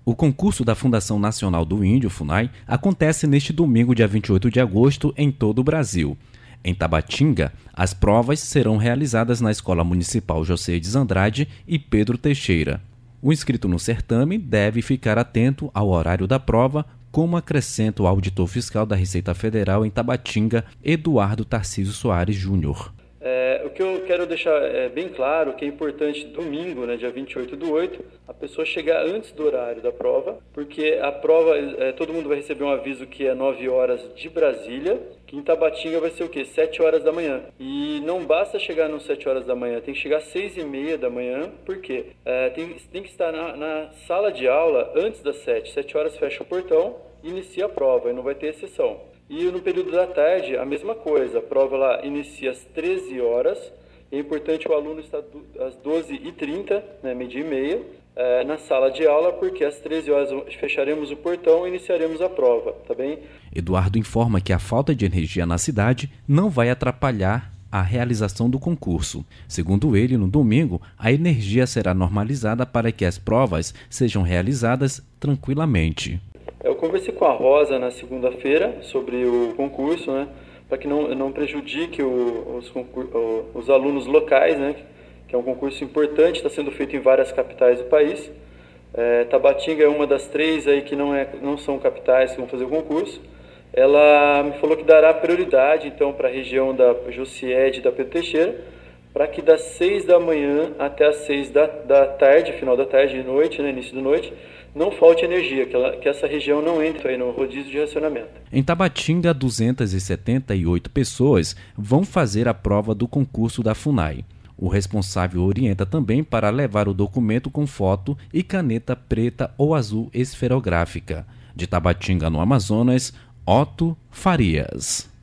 O concurso da Fundação Nacional do Índio, FUNAI, acontece neste domingo, dia 28 de agosto, em todo o Brasil. Em Tabatinga, as provas serão realizadas na Escola Municipal José Andrade e Pedro Teixeira. O inscrito no certame deve ficar atento ao horário da prova, como acrescenta o auditor fiscal da Receita Federal em Tabatinga, Eduardo Tarcísio Soares Júnior. O que eu quero deixar bem claro que é importante domingo, dia 28/8, a pessoa chegar antes do horário da prova, porque a prova, todo mundo vai receber um aviso que é 9 horas de Brasília, que em Tabatinga vai ser o quê? 7 horas da manhã. E não basta chegar às 7 horas da manhã, tem que chegar às 6h30 da manhã, por quê? Tem que estar na sala de aula antes das 7. 7 horas fecha o portão, inicia a prova e não vai ter exceção. E no período da tarde, a mesma coisa, a prova lá inicia às 13 horas, é importante o aluno estar às 12h30, meio-dia e meia, na sala de aula, porque às 13 horas fecharemos o portão e iniciaremos a prova, tá bem? Eduardo informa que a falta de energia na cidade não vai atrapalhar a realização do concurso. Segundo ele, no domingo, a energia será normalizada para que as provas sejam realizadas tranquilamente. Eu conversei com a Rosa na segunda-feira sobre o concurso, para que não prejudique os alunos locais, que é um concurso importante, está sendo feito em várias capitais do país. Tabatinga é uma das 3 aí que não são capitais que vão fazer o concurso. Ela me falou que dará prioridade então para a região da Josied e da Pedro Teixeira, para que das 6 da manhã até as 6 da tarde, final da tarde e noite, início da noite, não falte energia, que essa região não entre aí no rodízio de racionamento. Em Tabatinga, 278 pessoas vão fazer a prova do concurso da FUNAI. O responsável orienta também para levar o documento com foto e caneta preta ou azul esferográfica. De Tabatinga, no Amazonas, Otto Farias.